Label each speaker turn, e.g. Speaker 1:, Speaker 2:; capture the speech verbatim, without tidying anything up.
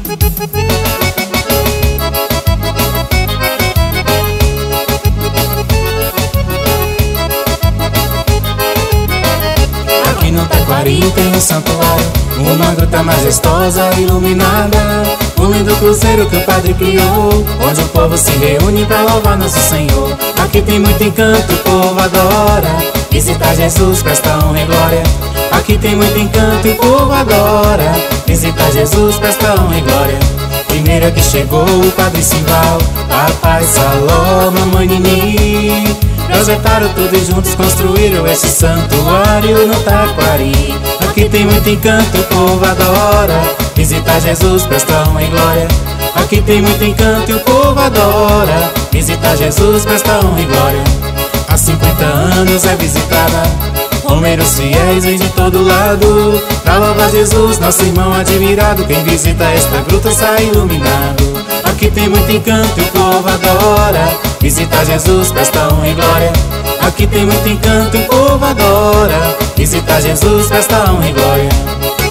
Speaker 1: Aqui no Taquari tem um santuário, uma gruta majestosa iluminada, um lindo cruzeiro que o padre criou, onde o povo se reúne pra louvar nosso Senhor. Aqui tem muito encanto, o povo adora visitar Jesus, presta honra e glória. Aqui tem muito encanto e o povo adora visitar Jesus, presta honra e glória. Primeiro que chegou o Padre Simbal, Papai Saló, Mamãe Nini, projetaram tudo e juntos construíram este santuário no Taquari. Aqui tem muito encanto e o povo adora visitar Jesus, presta honra e glória. Aqui tem muito encanto e o povo adora visitar Jesus, presta honra e glória. Há cinquenta anos é visitada, romeiros fiéis vêm de todo lado pra louvar Jesus, nosso irmão admirado. Quem visita esta gruta sai iluminado. Aqui tem muito encanto e o povo adora visitar Jesus, presta honra e glória. Aqui tem muito encanto e o povo adora visitar Jesus, presta honra e glória.